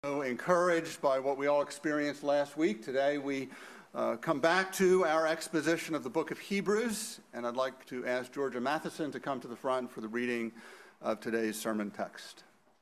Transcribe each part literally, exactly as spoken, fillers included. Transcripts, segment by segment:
Encouraged by what we all experienced last week. Today we uh, come back to our exposition of the book of Hebrews, and I'd like to ask Georgia Matheson to come to the front for the reading of today's sermon text.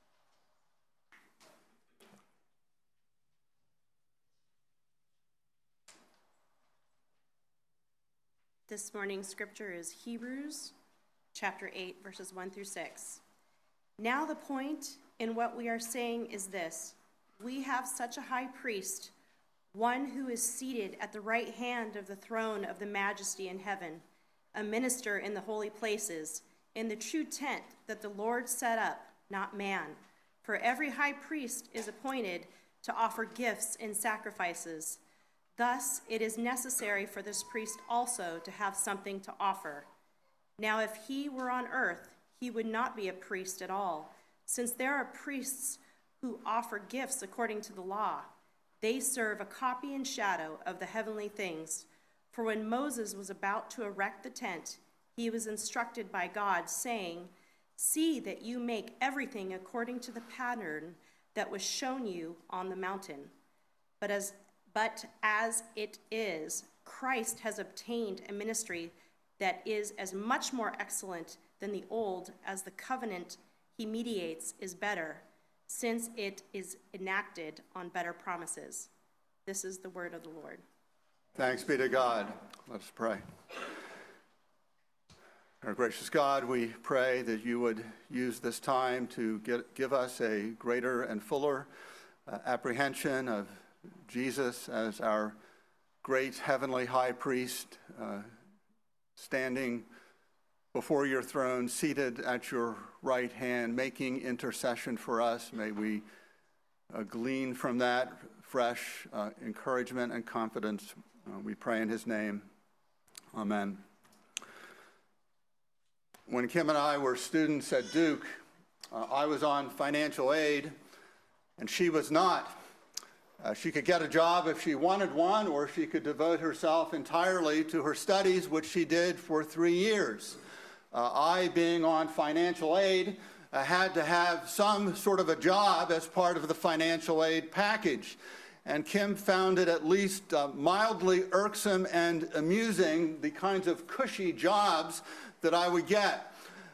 This morning's scripture is Hebrews chapter eight, verses one through six. Now the point in what we are saying is this: we have such a high priest, one who is seated at the right hand of the throne of the majesty in heaven, a minister in the holy places, in the true tent that the Lord set up, not man. For every high priest is appointed to offer gifts and sacrifices. Thus, it is necessary for this priest also to have something to offer. Now, if he were on earth, he would not be a priest at all, since there are priests who offer gifts according to the law. They serve a copy and shadow of the heavenly things. For when Moses was about to erect the tent, he was instructed by God, saying, "See that you make everything according to the pattern that was shown you on the mountain." But as, but as it is, Christ has obtained a ministry that is as much more excellent than the old, as the covenant he mediates is better, since it is enacted on better promises. This is the word of the Lord. Thanks be to God. Let's pray. Our gracious God, we pray that you would use this time to get, give us a greater and fuller uh, apprehension of Jesus as our great heavenly high priest, uh, standing before your throne, seated at your right hand, making intercession for us. May we uh, glean from that fresh uh, encouragement and confidence. Uh, we pray in his name. Amen. When Kim and I were students at Duke, uh, I was on financial aid, and she was not. Uh, she could get a job if she wanted one, or she could devote herself entirely to her studies, which she did for three years. Uh, I, being on financial aid, uh, had to have some sort of a job as part of the financial aid package. And Kim found it at least uh, mildly irksome and amusing, the kinds of cushy jobs that I would get.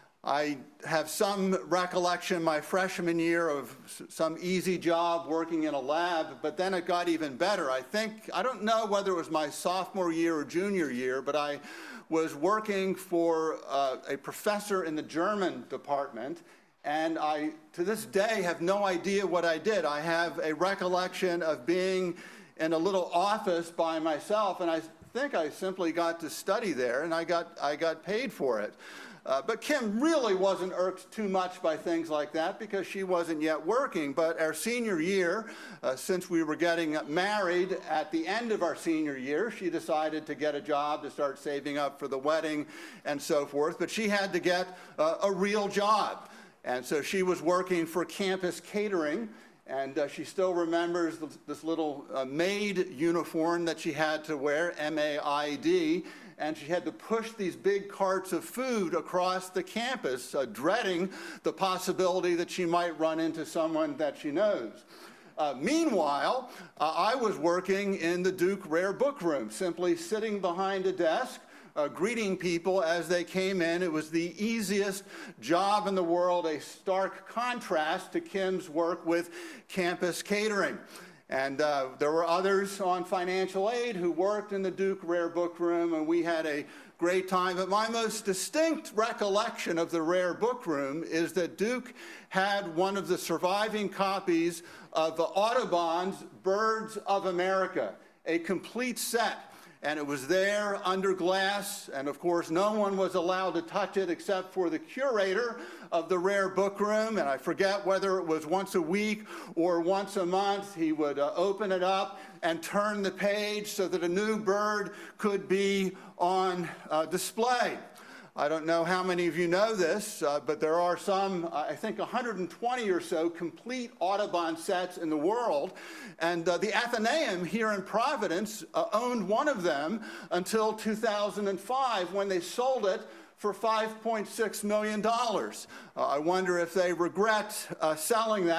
I have some recollection my freshman year of some easy job working in a lab, but then it got even better. I think, I don't know whether it was my sophomore year or junior year, but I was working for uh, a professor in the German department, and I, to this day, have no idea what I did. I have a recollection of being in a little office by myself, and I think I simply got to study there, and I got, I got paid for it. Uh, but Kim really wasn't irked too much by things like that because she wasn't yet working. But our senior year, uh, since we were getting married at the end of our senior year, she decided to get a job to start saving up for the wedding and so forth. But she had to get uh, a real job. And so she was working for Campus Catering. And uh, she still remembers this little uh, maid uniform that she had to wear, M A I D, and she had to push these big carts of food across the campus, uh, dreading the possibility that she might run into someone that she knows. Uh, meanwhile, uh, I was working in the Duke Rare Book Room, simply sitting behind a desk, Uh, greeting people as they came in. It was the easiest job in the world, a stark contrast to Kim's work with Campus Catering. And uh, there were others on financial aid who worked in the Duke Rare Book Room, and we had a great time. But my most distinct recollection of the Rare Book Room is that Duke had one of the surviving copies of Audubon's Birds of America, a complete set. And it was there under glass, and of course no one was allowed to touch it except for the curator of the Rare Book Room, and I forget whether it was once a week or once a month. He would uh, open it up and turn the page so that a new bird could be on uh, display. I don't know how many of you know this, uh, but there are some, uh, I think one hundred twenty or so complete Audubon sets in the world. And uh, the Athenaeum here in Providence uh, owned one of them until two thousand five when they sold it for five point six million dollars. Uh, I wonder if they regret uh, selling that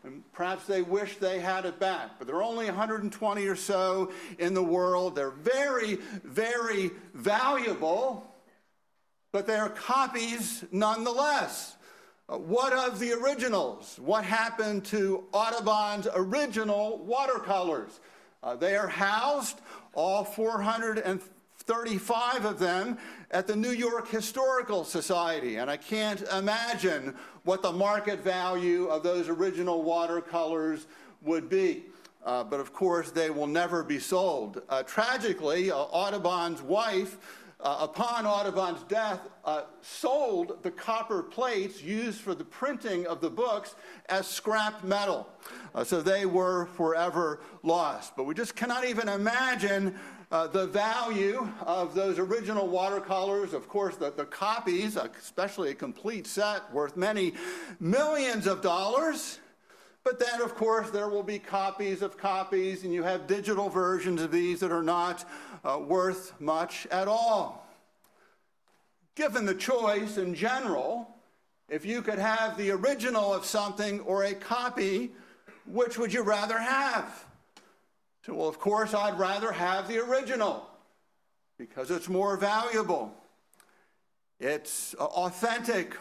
and perhaps they wish they had it back. But there are only one hundred twenty or so in the world. They're very, very valuable, but they are copies nonetheless. Uh, what of the originals? What happened to Audubon's original watercolors? Uh, they are housed, all four hundred thirty-five of them, at the New York Historical Society. And I can't imagine what the market value of those original watercolors would be. Uh, but of course, they will never be sold. Uh, tragically, uh, Audubon's wife, uh, upon Audubon's death, uh, sold the copper plates used for the printing of the books as scrap metal. Uh, so they were forever lost. But we just cannot even imagine Uh, the value of those original watercolors. Of course, the, the copies, especially a complete set, worth many millions of dollars. But then, of course, there will be copies of copies, and you have digital versions of these that are not uh, worth much at all. Given the choice in general, if you could have the original of something or a copy, which would you rather have? So, well, of course, I'd rather have the original because it's more valuable. It's uh, authentic.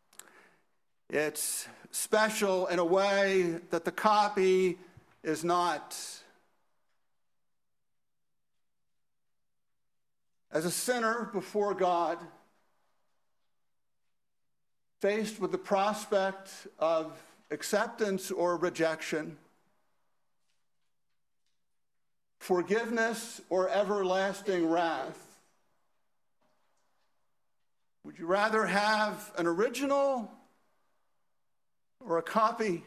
It's special in a way that the copy is not. As a sinner before God, faced with the prospect of acceptance or rejection, forgiveness or everlasting wrath, would you rather have an original or a copy?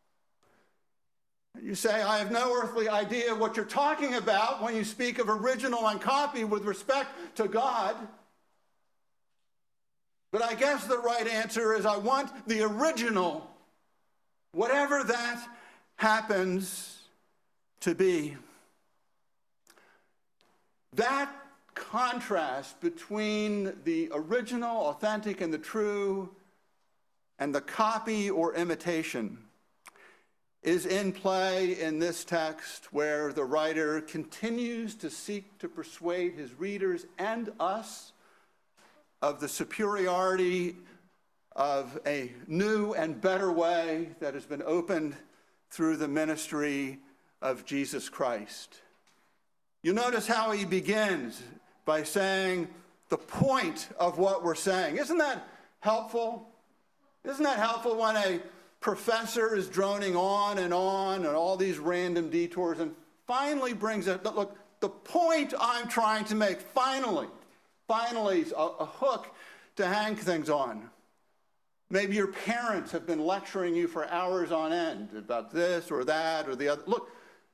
You say, I have no earthly idea what you're talking about when you speak of original and copy with respect to God. But I guess the right answer is I want the original, whatever that happens to be. That contrast between the original, authentic, and the true, and the copy or imitation is in play in this text, where the writer continues to seek to persuade his readers and us of the superiority of a new and better way that has been opened through the ministry of Jesus Christ. You notice how he begins by saying the point of what we're saying. Isn't that helpful? Isn't that helpful when a professor is droning on and on and all these random detours and finally brings it, look, the point I'm trying to make, finally, finally, a, a hook to hang things on. Maybe your parents have been lecturing you for hours on end about this or that or the other. Look,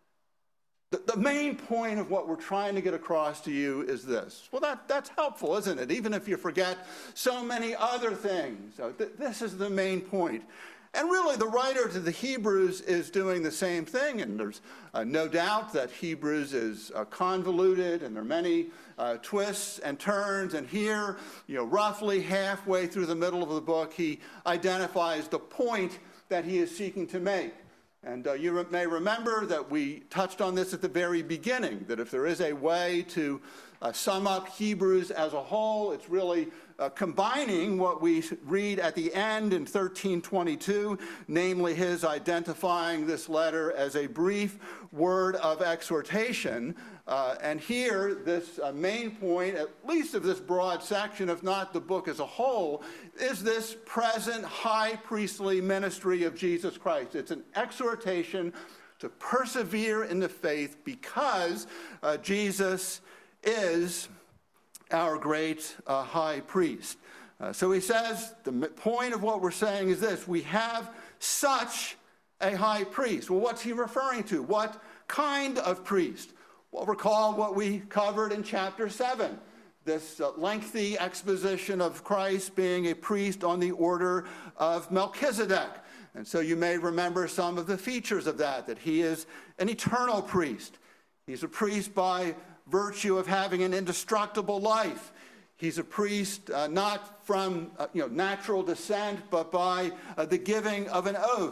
the, the main point of what we're trying to get across to you is this. Well, that, that's helpful, isn't it? Even if you forget so many other things. So th- this is the main point. And really, the writer to the Hebrews is doing the same thing, and there's uh, no doubt that Hebrews is uh, convoluted, and there are many uh, twists and turns, and here, you know, roughly halfway through the middle of the book, he identifies the point that he is seeking to make. And uh, you re- may remember that we touched on this at the very beginning, that if there is a way to uh, sum up Hebrews as a whole, it's really Uh, combining what we read at the end in thirteen twenty-two, namely his identifying this letter as a brief word of exhortation. Uh, and here, this uh, main point, at least of this broad section, if not the book as a whole, is this present high priestly ministry of Jesus Christ. It's an exhortation to persevere in the faith because uh, Jesus is our great uh, high priest. Uh, so he says, the point of what we're saying is this: we have such a high priest. Well, what's he referring to? What kind of priest? Well, recall what we covered in chapter seven, this uh, lengthy exposition of Christ being a priest on the order of Melchizedek. And so you may remember some of the features of that, that he is an eternal priest. He's a priest by virtue of having an indestructible life. He's a priest uh, not from uh, you know natural descent, but by uh, the giving of an oath.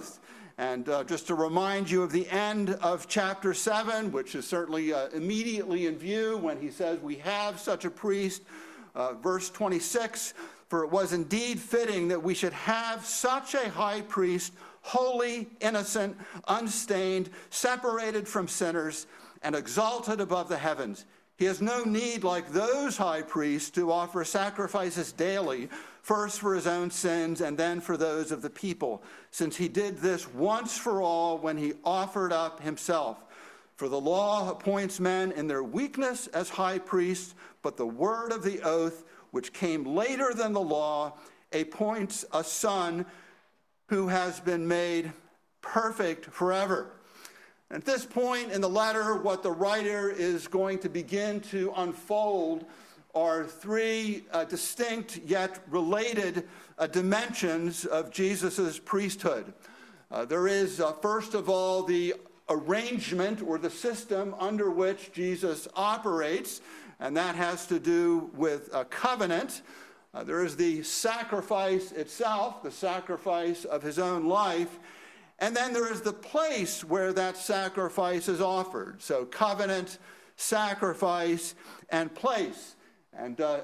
And uh, just to remind you of the end of chapter seven, which is certainly uh, immediately in view when he says we have such a priest, uh, verse twenty-six, for it was indeed fitting that we should have such a high priest, holy, innocent, unstained, separated from sinners, and exalted above the heavens. He has no need, like those high priests, to offer sacrifices daily, first for his own sins and then for those of the people, since he did this once for all when he offered up himself. For the law appoints men in their weakness as high priests, but the word of the oath, which came later than the law, appoints a son who has been made perfect forever. At this point in the letter, what the writer is going to begin to unfold are three uh, distinct yet related uh, dimensions of Jesus' priesthood. Uh, there is, uh, first of all, the arrangement or the system under which Jesus operates, and that has to do with a covenant. Uh, there is the sacrifice itself, the sacrifice of his own life, and then there is the place where that sacrifice is offered. So covenant, sacrifice, and place. And uh,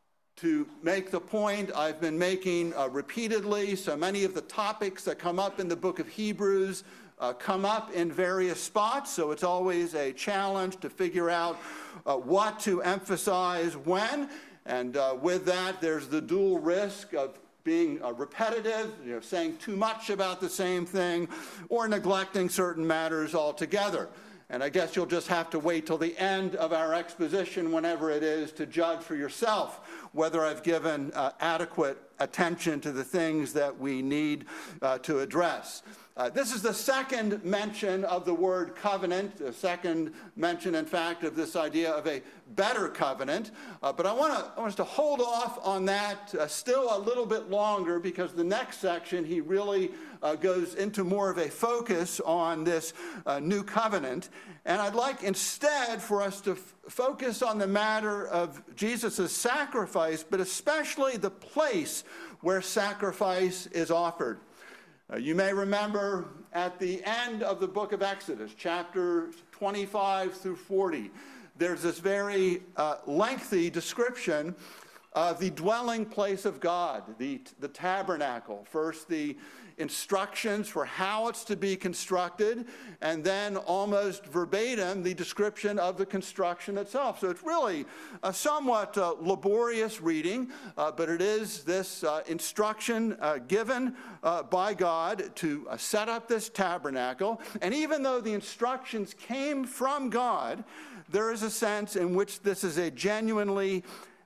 to make the point I've been making uh, repeatedly, so many of the topics that come up in the book of Hebrews uh, come up in various spots, so it's always a challenge to figure out uh, what to emphasize when. And uh, with that, there's the dual risk of being uh, repetitive, you know, saying too much about the same thing, or neglecting certain matters altogether. And I guess you'll just have to wait till the end of our exposition, whenever it is, to judge for yourself whether I've given uh, adequate attention to the things that we need uh, to address. Uh, this is the second mention of the word covenant, the second mention, in fact, of this idea of a better covenant. Uh, but I want, to, I want us to hold off on that uh, still a little bit longer, because the next section, he really uh, goes into more of a focus on this uh, new covenant. And I'd like instead for us to f- focus on the matter of Jesus' sacrifice, but especially the place where sacrifice is offered. Uh, you may remember at the end of the book of Exodus, chapters twenty-five through forty, there's this very uh, lengthy description of the dwelling place of God, the, the tabernacle. First, the instructions for how it's to be constructed, and then almost verbatim, the description of the construction itself. So it's really a somewhat uh, laborious reading, uh, but it is this uh, instruction uh, given uh, by God to uh, set up this tabernacle. And even though the instructions came from God, there is a sense in which this is a genuinely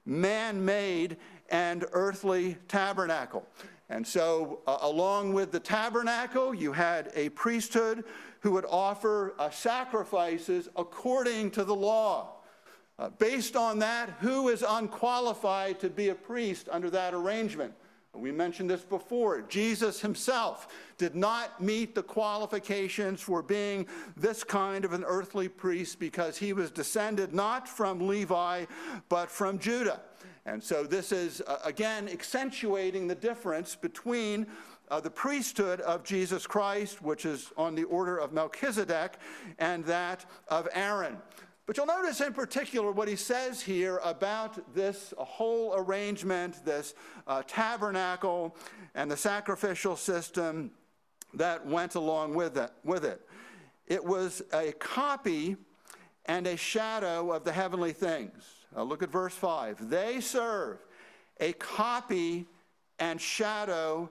man-made and earthly tabernacle. And so uh, along with the tabernacle, you had a priesthood who would offer uh, sacrifices according to the law. Uh, based on that, who is unqualified to be a priest under that arrangement? We mentioned this before. Jesus himself did not meet the qualifications for being this kind of an earthly priest, because he was descended not from Levi, but from Judah. And so this is, uh, again, accentuating the difference between uh, the priesthood of Jesus Christ, which is on the order of Melchizedek, and that of Aaron. But you'll notice in particular what he says here about this whole arrangement, this uh, tabernacle, and the sacrificial system that went along with it, with it. It was a copy and a shadow of the heavenly things. Uh, look at verse five. They serve a copy and shadow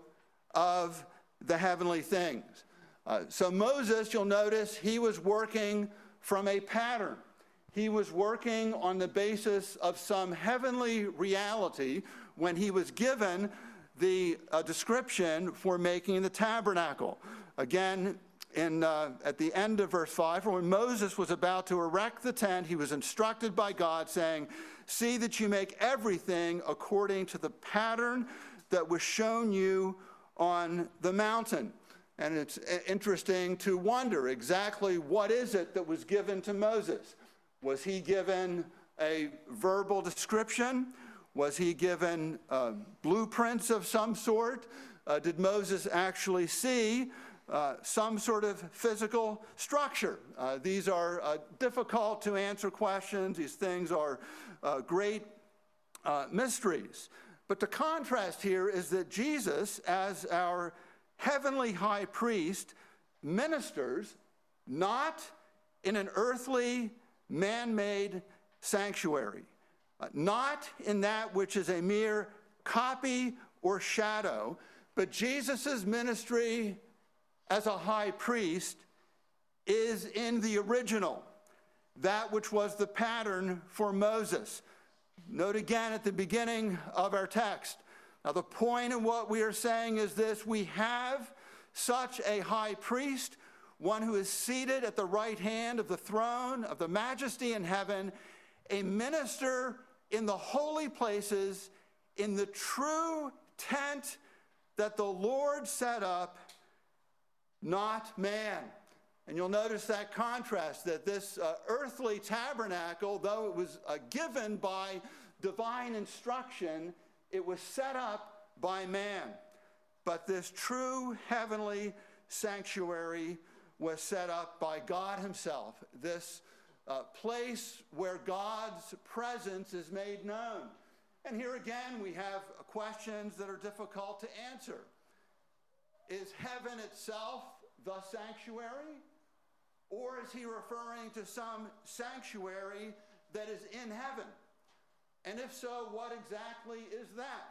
of the heavenly things. Uh, so Moses, you'll notice, he was working from a pattern. He was working on the basis of some heavenly reality when he was given the uh, description for making the tabernacle. Again, in, uh, at the end of verse five, when Moses was about to erect the tent, he was instructed by God, saying, "See that you make everything according to the pattern that was shown you on the mountain." And it's interesting to wonder exactly what is it that was given to Moses. Was he given a verbal description? Was he given uh, blueprints of some sort? Uh, did Moses actually see uh, some sort of physical structure. Uh, these are uh, difficult to answer questions. These things are uh, great uh, mysteries. But the contrast here is that Jesus, as our heavenly high priest, ministers not in an earthly, man-made sanctuary, uh, not in that which is a mere copy or shadow, but Jesus' ministry as a high priest is in the original, that which was the pattern for Moses. Note again at the beginning of our text. Now, the point in what we are saying is this: we have such a high priest, one who is seated at the right hand of the throne of the majesty in heaven, a minister in the holy places, in the true tent that the Lord set up, not man. And you'll notice that contrast, that this uh, earthly tabernacle, though it was uh, given by divine instruction, it was set up by man. But this true heavenly sanctuary was set up by God himself, this uh, place where God's presence is made known. And here again, we have questions that are difficult to answer. Is heaven itself the sanctuary? Or is he referring to some sanctuary that is in heaven? And if so, what exactly is that?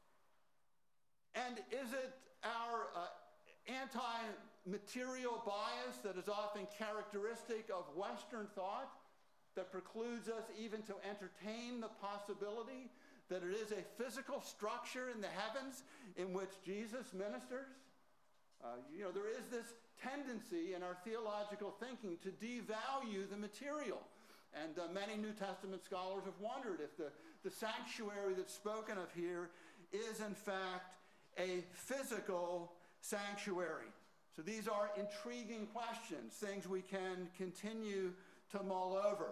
And is it our uh, anti-material bias that is often characteristic of Western thought that precludes us even to entertain the possibility that it is a physical structure in the heavens in which Jesus ministers? Uh, you know, there is this tendency in our theological thinking to devalue the material. And uh, many New Testament scholars have wondered if the, the sanctuary that's spoken of here is in fact a physical sanctuary. So these are intriguing questions, things we can continue to mull over.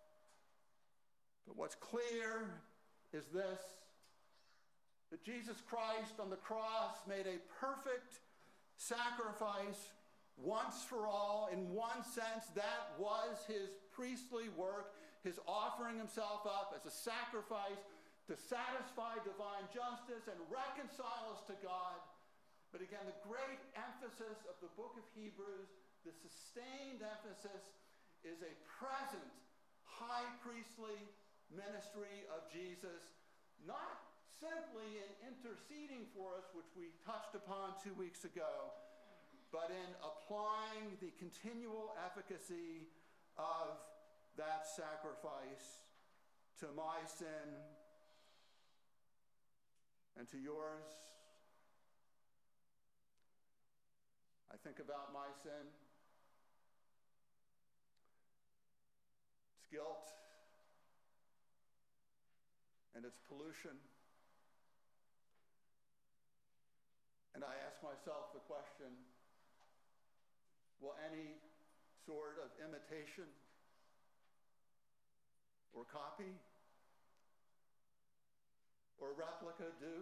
But what's clear is this: that Jesus Christ on the cross made a perfect sacrifice once for all. In one sense, that was his priestly work, his offering himself up as a sacrifice to satisfy divine justice and reconcile us to God. But again, the great emphasis of the book of Hebrews, the sustained emphasis, is a present high priestly ministry of Jesus, not simply in interceding for us, which we touched upon two weeks ago, but in applying the continual efficacy of that sacrifice to my sin and to yours. I think about my sin, its guilt, and its pollution. And I ask myself the question, will any sort of imitation or copy or replica do?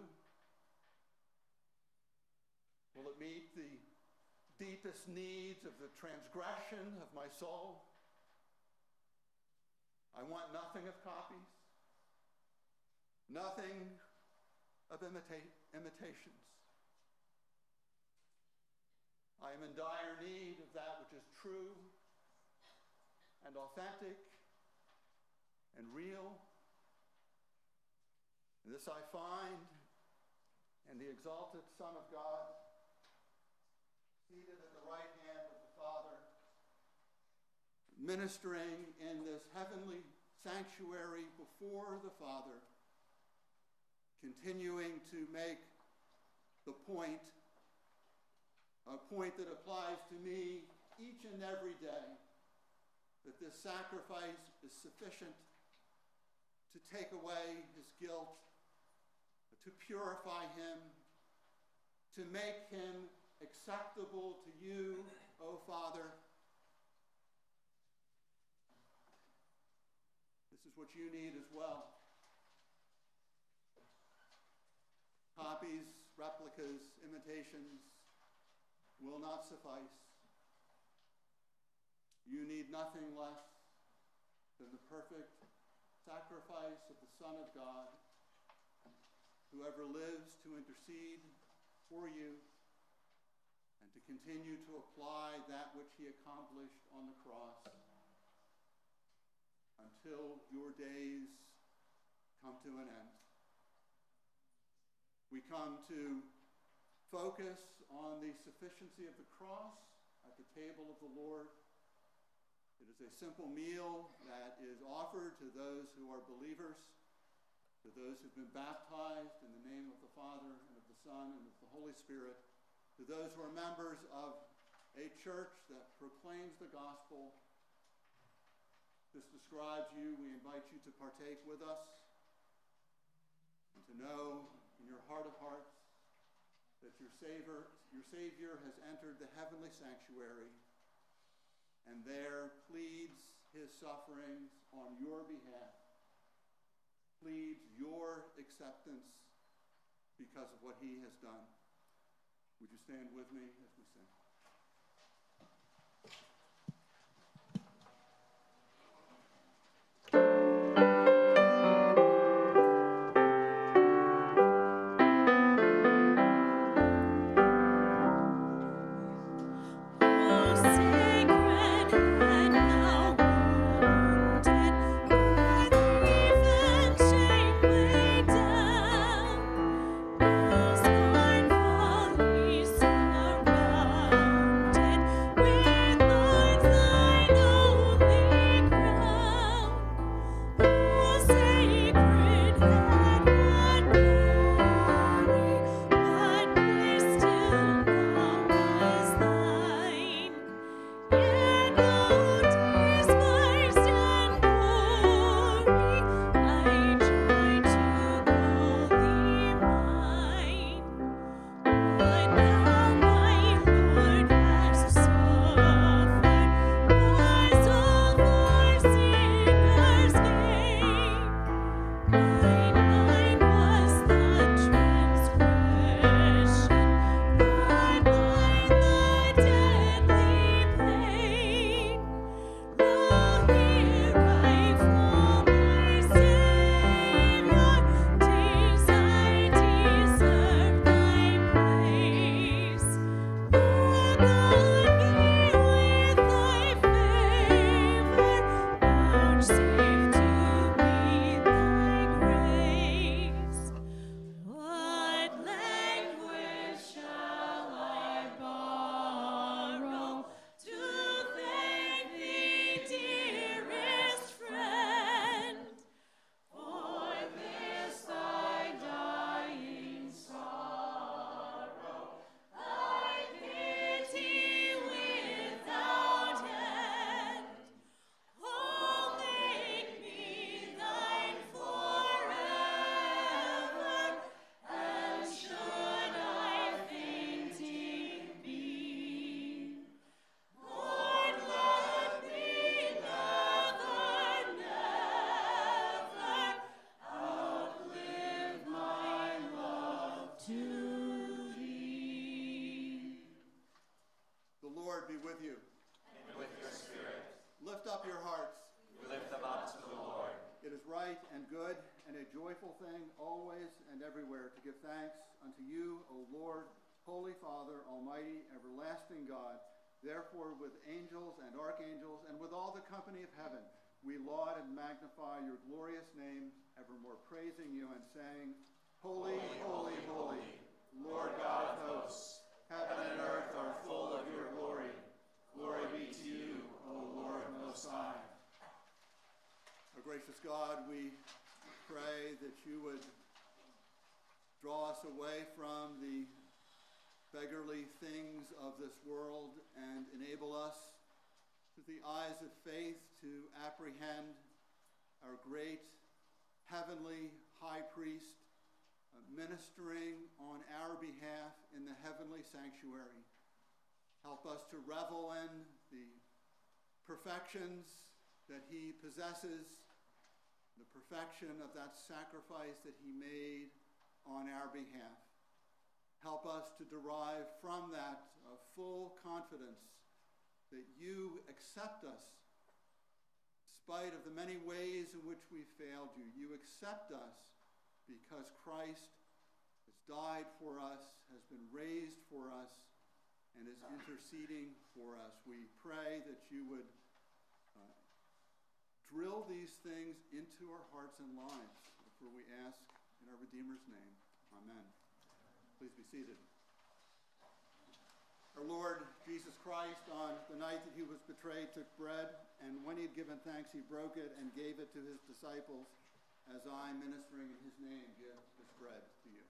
Will it meet the deepest needs of the transgression of my soul? I want nothing of copies, nothing of imita- imitations. I am in dire need of that which is true and authentic and real. And this I find in the exalted Son of God, seated at the right hand of the Father, ministering in this heavenly sanctuary before the Father, continuing to make the point, a point that applies to me each and every day, that this sacrifice is sufficient to take away his guilt, to purify him, to make him acceptable to you, O Father. This is what you need as well. Copies, replicas, imitations, will not suffice. You need nothing less than the perfect sacrifice of the Son of God, whoever lives to intercede for you and to continue to apply that which he accomplished on the cross until your days come to an end. We come to focus on the sufficiency of the cross at the table of the Lord. It is a simple meal that is offered to those who are believers, to those who've been baptized in the name of the Father and of the Son and of the Holy Spirit, to those who are members of a church that proclaims the gospel. This describes you. We invite you to partake with us and to know in your heart of hearts that your Savior, your Savior has entered the heavenly sanctuary and there pleads his sufferings on your behalf, pleads your acceptance because of what he has done. Would you stand with me as we sing? Therefore, with angels and archangels and with all the company of heaven, we laud and magnify your glorious name, evermore praising you and saying, Holy, holy, holy, Lord God of hosts, heaven and earth are full of your glory. Glory be to you, O Lord Most High. Our gracious God, we pray that you would draw us away from the beggarly things of this world and enable us with the eyes of faith to apprehend our great heavenly high priest uh, ministering on our behalf in the heavenly sanctuary. Help us to revel in the perfections that he possesses, the perfection of that sacrifice that he made on our behalf. Help us to derive from that uh, full confidence that you accept us in spite of the many ways in which we failed you. You accept us because Christ has died for us, has been raised for us, and is interceding for us. We pray that you would uh, drill these things into our hearts and lives, for we ask in our Redeemer's name. Amen. Please be seated. Our Lord Jesus Christ, on the night that he was betrayed, took bread, and when he had given thanks, he broke it and gave it to his disciples. As I, ministering in his name, give this bread to you.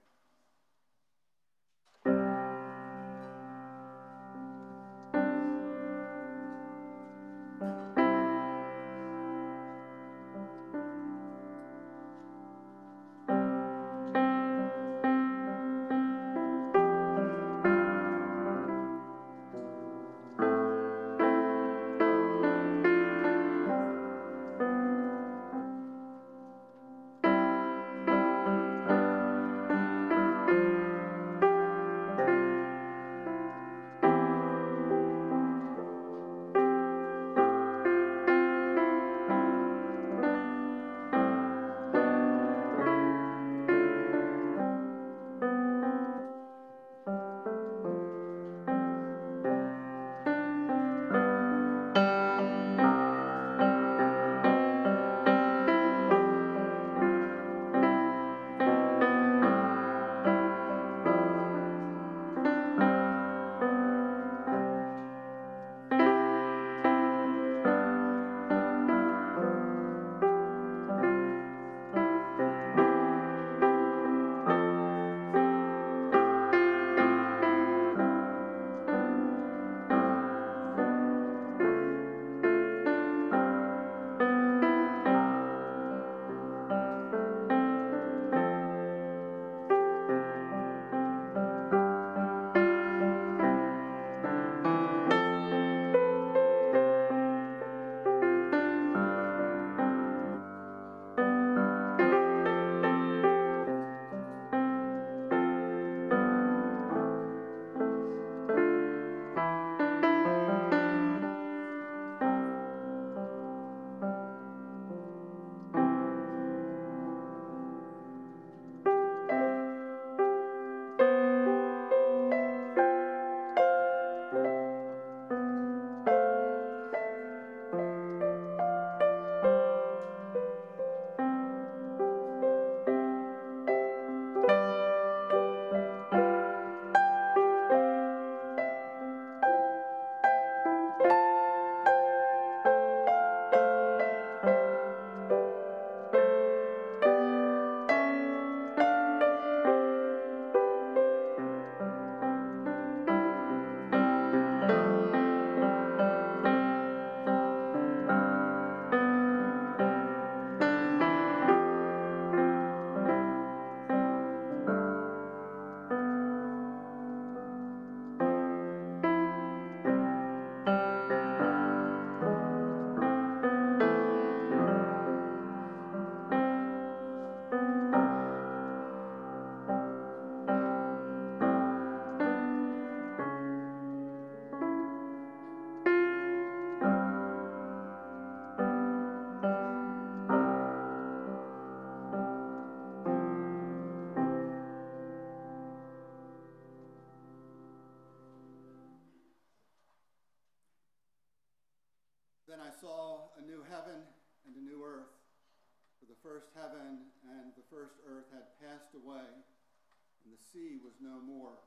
Then I saw a new heaven and a new earth, for the first heaven and the first earth had passed away, and the sea was no more.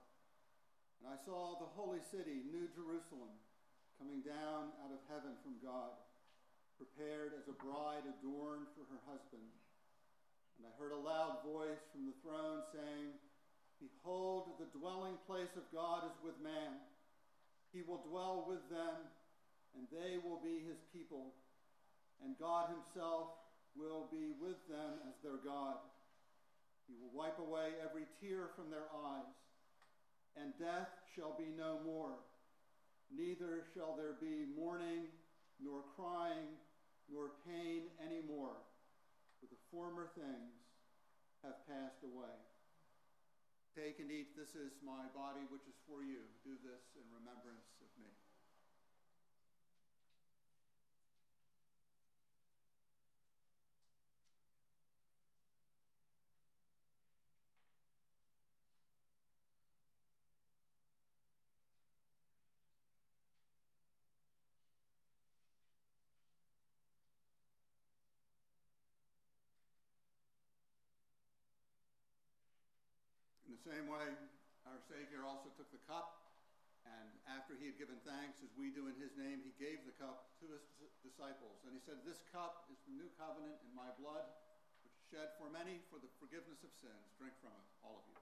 And I saw the holy city, New Jerusalem, coming down out of heaven from God, prepared as a bride adorned for her husband. And I heard a loud voice from the throne saying, "Behold, the dwelling place of God is with man. He will dwell with them, and they will be his people, and God himself will be with them as their God. He will wipe away every tear from their eyes, and death shall be no more. Neither shall there be mourning, nor crying, nor pain any more, for the former things have passed away." Take and eat. This is my body, which is for you. Do this in remembrance of me. In the same way, our Savior also took the cup, and after he had given thanks, as we do in his name, he gave the cup to his disciples. And he said, "This cup is the new covenant in my blood, which is shed for many for the forgiveness of sins. Drink from it, all of you."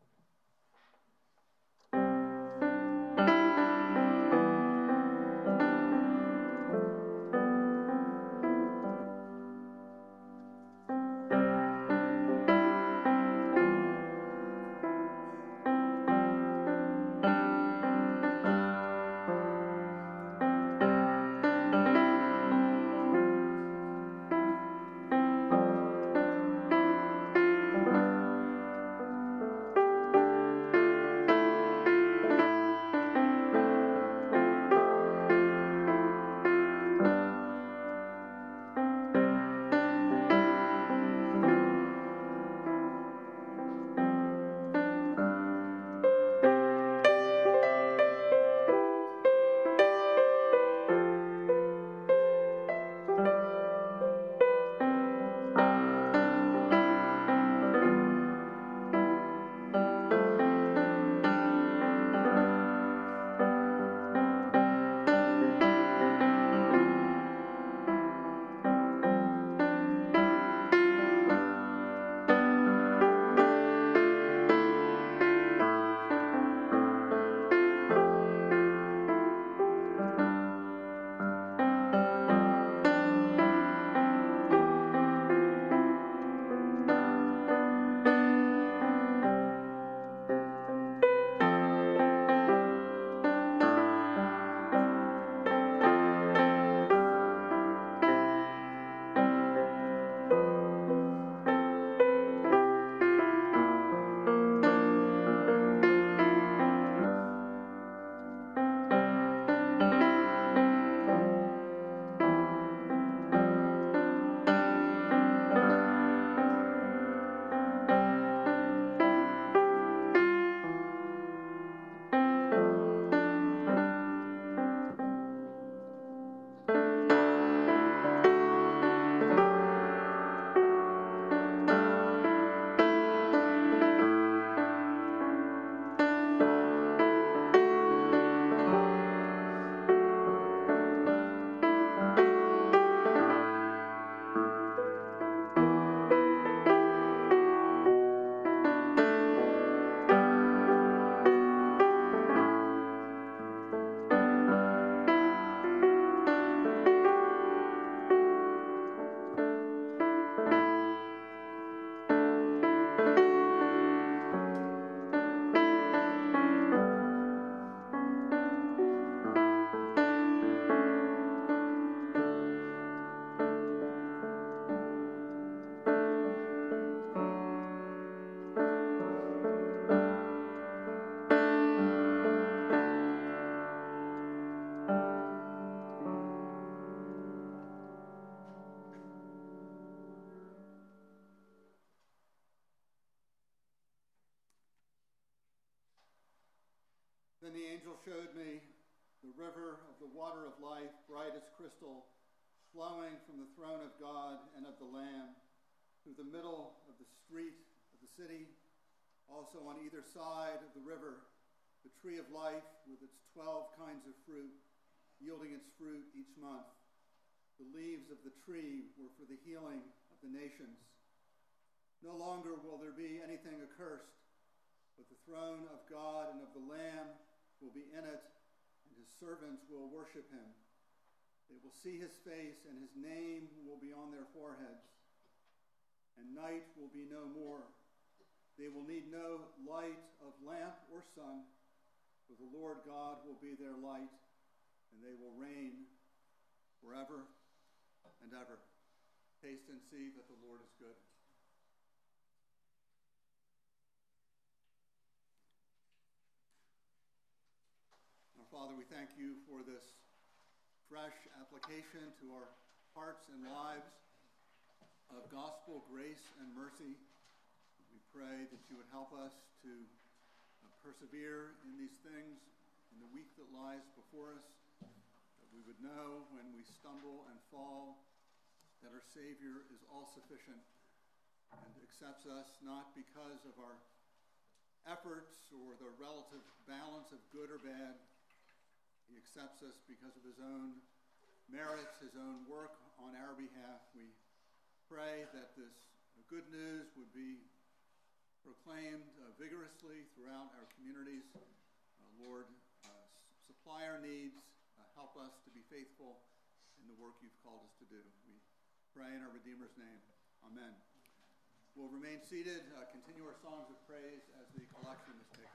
Then the angel showed me the river of the water of life, bright as crystal, flowing from the throne of God and of the Lamb through the middle of the street of the city. Also on either side of the river, the tree of life with its twelve kinds of fruit, yielding its fruit each month. The leaves of the tree were for the healing of the nations. No longer will there be anything accursed, but the throne of God and of the Lamb will be in it, and his servants will worship him. They will see his face, and his name will be on their foreheads. And night will be no more. They will need no light of lamp or sun, for the Lord God will be their light, and they will reign forever and ever. Taste and see that the Lord is good. Father, we thank you for this fresh application to our hearts and lives of gospel grace and mercy. We pray that you would help us to uh, persevere in these things in the week that lies before us, that we would know when we stumble and fall that our Savior is all sufficient and accepts us not because of our efforts or the relative balance of good or bad. He accepts us because of his own merits, his own work on our behalf. We pray that this good news would be proclaimed uh, vigorously throughout our communities. Uh, Lord, uh, supply our needs, uh, help us to be faithful in the work you've called us to do. We pray in our Redeemer's name. Amen. We'll remain seated, uh, continue our songs of praise as the collection is taken.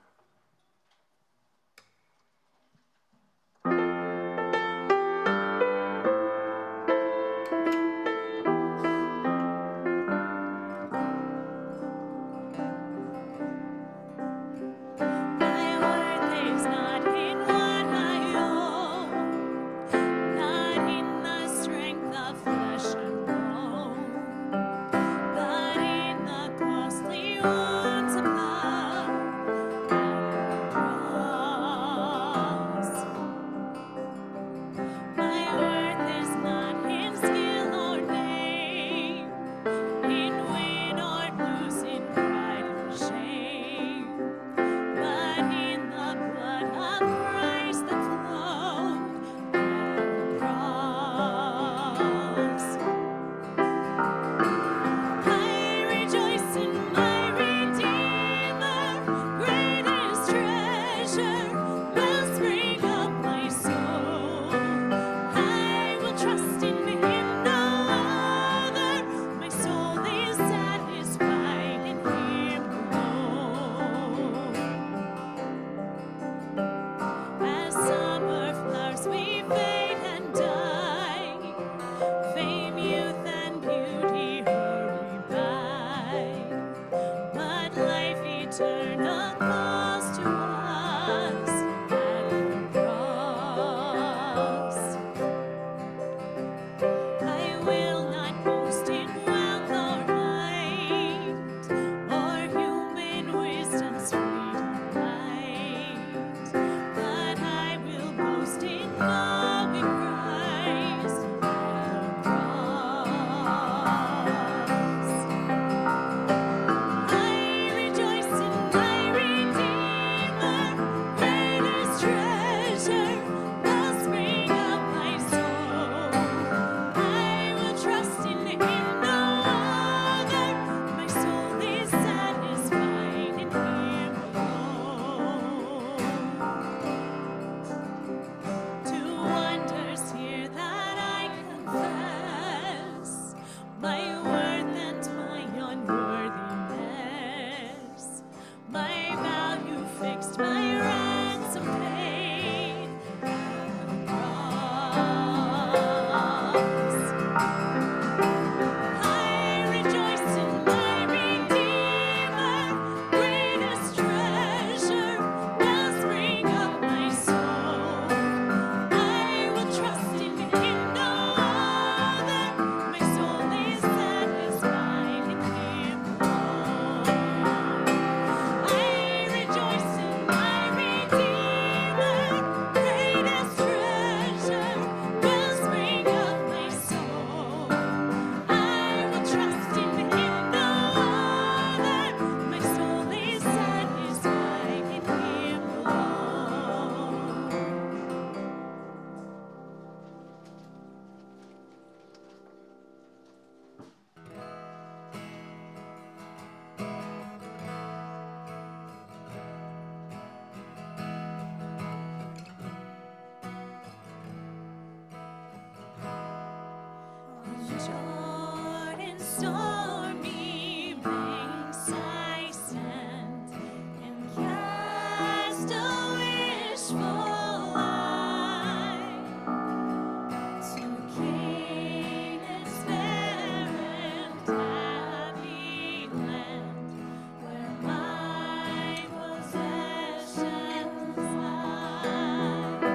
Bye.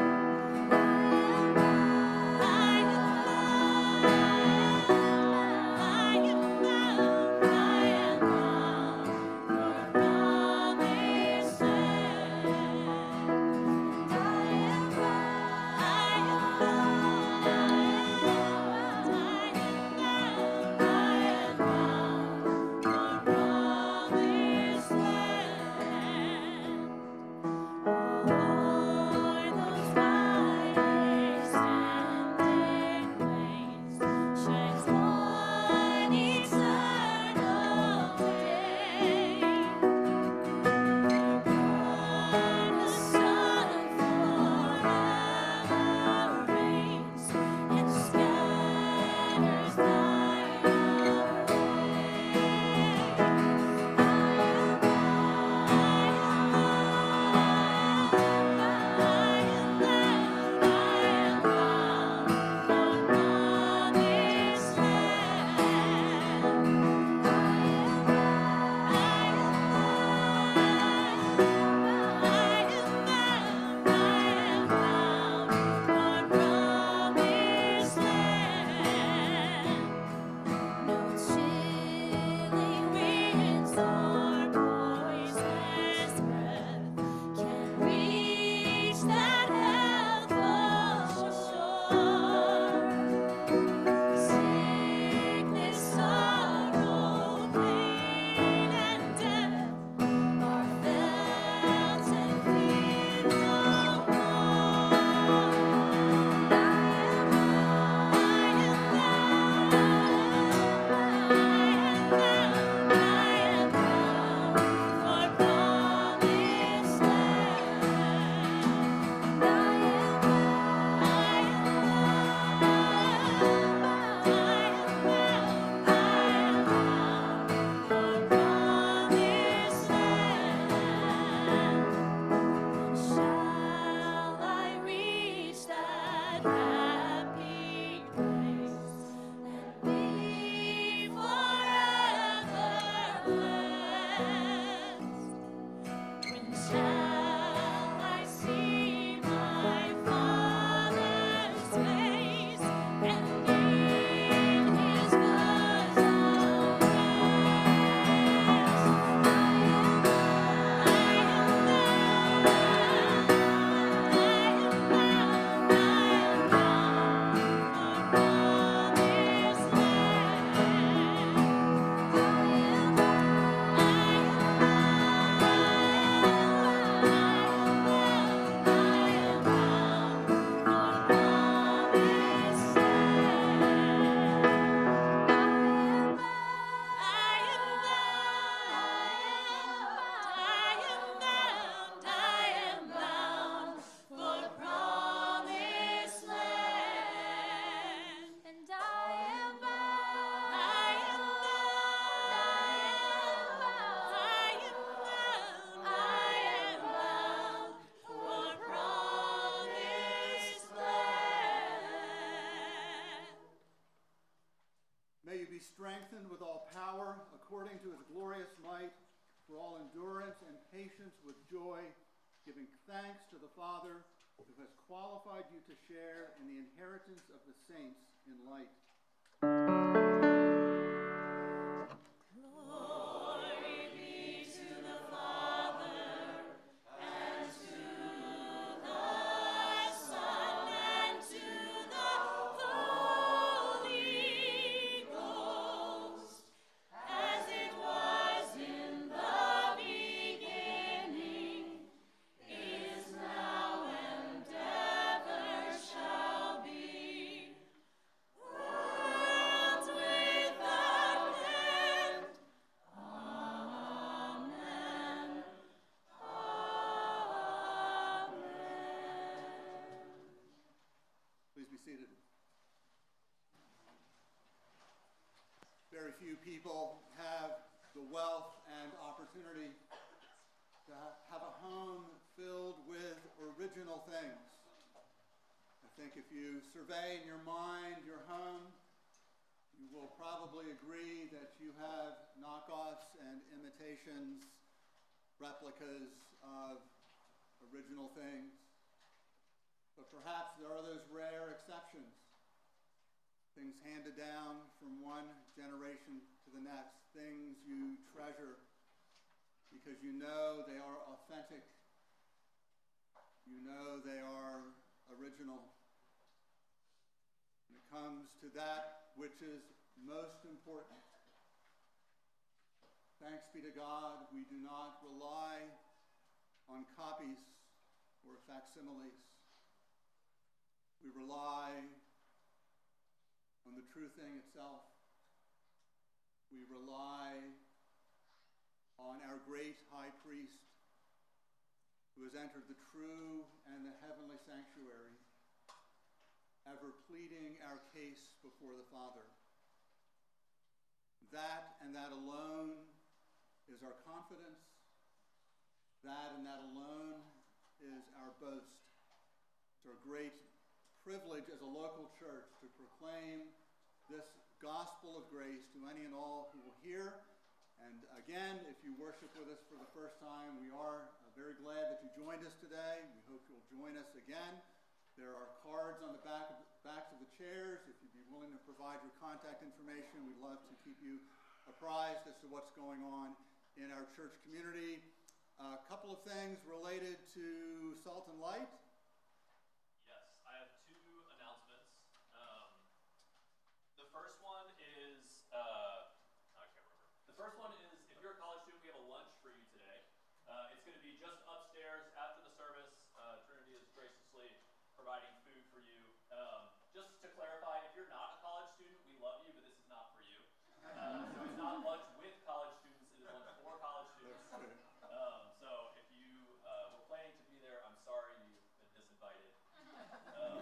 be strengthened with all power according to his glorious might, for all endurance and patience with joy, giving thanks to the Father who has qualified you to share in the inheritance of the saints in light. Very few people have the wealth and opportunity to have a home filled with original things. I think if you survey in your mind your home, you will probably agree that you have knockoffs and imitations, replicas of original things. But perhaps there are those rare exceptions. Things handed down from one generation to the next, things you treasure because you know they are authentic, you know they are original. When it comes to that which is most important, thanks be to God, we do not rely on copies or facsimiles. We rely on the true thing itself. We rely on our great high priest who has entered the true and the heavenly sanctuary, ever pleading our case before the Father. That and that alone is our confidence. That and that alone is our boast. It's our great privilege as a local church to proclaim this gospel of grace to any and all who will hear. And again, if you worship with us for the first time, we are very glad that you joined us today. We hope you'll join us again. There are cards on the back of the, backs of the chairs. If you'd be willing to provide your contact information, we'd love to keep you apprised as to what's going on in our church community. A couple of things related to Salt and Light. Yes, I have two announcements. Um, the first one is, uh, I can't remember. The first one is, if you're a college student, we have a lunch for you today. Uh, it's going to be just upstairs after the service. Uh, Trinity is graciously providing food for you. Um, just to clarify, if you're not a college student, we love you, but this is not for you. Uh, so it's not lunch with college students, it is lunch for college students. Um, so if you uh, were planning to be there, I'm sorry, you've been disinvited. Um,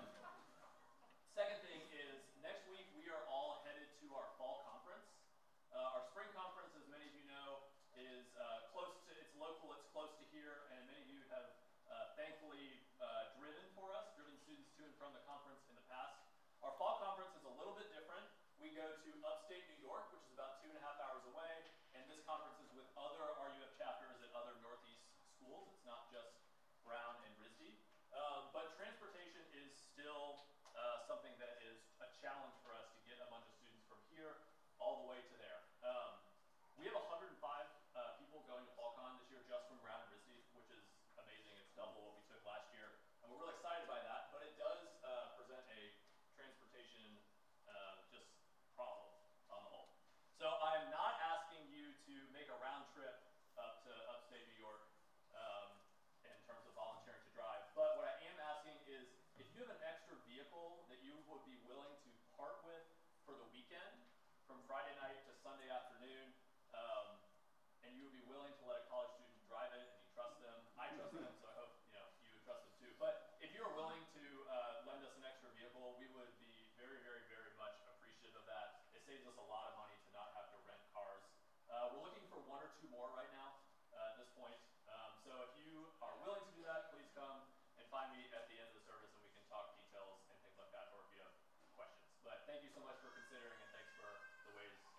second thing is, next week we are all headed to our fall conference. Uh, our spring conference, as many of you know, is uh, close to, it's local, it's close to here, and many of you have uh, thankfully uh, driven for us, driven students to and from the conference in the past. Our fall conference is a little bit different. We go to upstate New York, which is about two and a half hours away, and this conference is with other R U F chapters at other Northeast schools. It's not just Brown and R I S D. Um, but transportation is still uh, something that is a challenge for us to get a bunch of students from here all the way to there. Um, we have one hundred five uh, people going to FallCon this year just from Brown and R I S D, which is amazing. It's double what we took last year. And we're really excited by that, but it does uh, present a transportation uh, just problem on the whole. So I'm not asking you to make a round trip up to upstate New York um, in terms of volunteering to drive, but what I am asking is if you have an extra vehicle that you would be willing to part with for the weekend, from Friday night to Sunday afternoon, um, and you would be willing to let a college student drive it and you trust them. I trust them, so I hope you know you would trust them too. But if you're willing to uh, lend us an extra vehicle, we would be very, very, very much appreciative of that. It saves us a lot of money to not have to rent cars. Uh, we're looking for one or two more right now uh, at this point. Um, so if you are willing to do that, please come and find me at the end of the service and we can talk details and things like that, or if you have questions. But thank you so much for considering, and thanks for the ways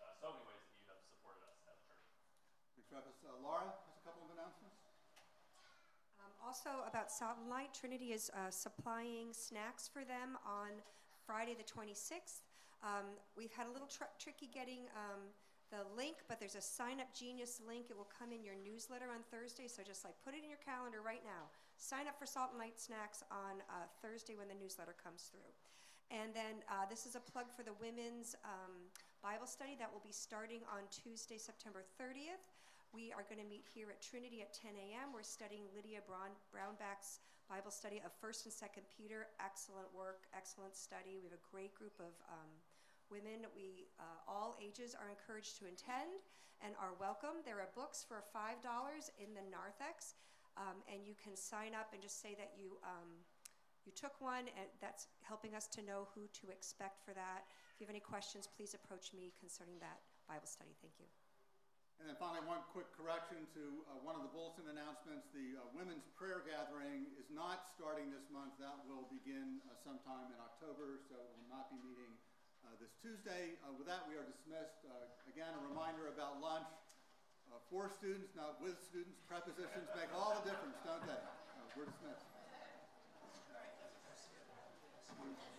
Travis. Uh, Laura has a couple of announcements. Um, also about Salt and Light, Trinity is uh, supplying snacks for them on Friday the twenty-sixth. Um, we've had a little tr tricky getting um, the link, but there's a Sign Up Genius link. It will come in your newsletter on Thursday, so just like put it in your calendar right now. Sign up for Salt and Light snacks on uh, Thursday when the newsletter comes through. And then uh, this is a plug for the women's um, Bible study that will be starting on Tuesday, September thirtieth. We are going to meet here at Trinity at ten A M We're studying Lydia Brown Brownback's Bible study of First and Second Peter. Excellent work, excellent study. We have a great group of um, women. We uh, all ages are encouraged to attend and are welcome. There are books for five dollars in the narthex, um, and you can sign up and just say that you um, you took one, and that's helping us to know who to expect for that. If you have any questions, please approach me concerning that Bible study. Thank you. And then finally, one quick correction to uh, one of the bulletin announcements. The uh, women's prayer gathering is not starting this month. That will begin uh, sometime in October, so it will not be meeting uh, this Tuesday. Uh, with that, we are dismissed. Uh, again, a reminder about lunch. Uh, for students, not with students. Prepositions make all the difference, don't they? Uh, we're dismissed.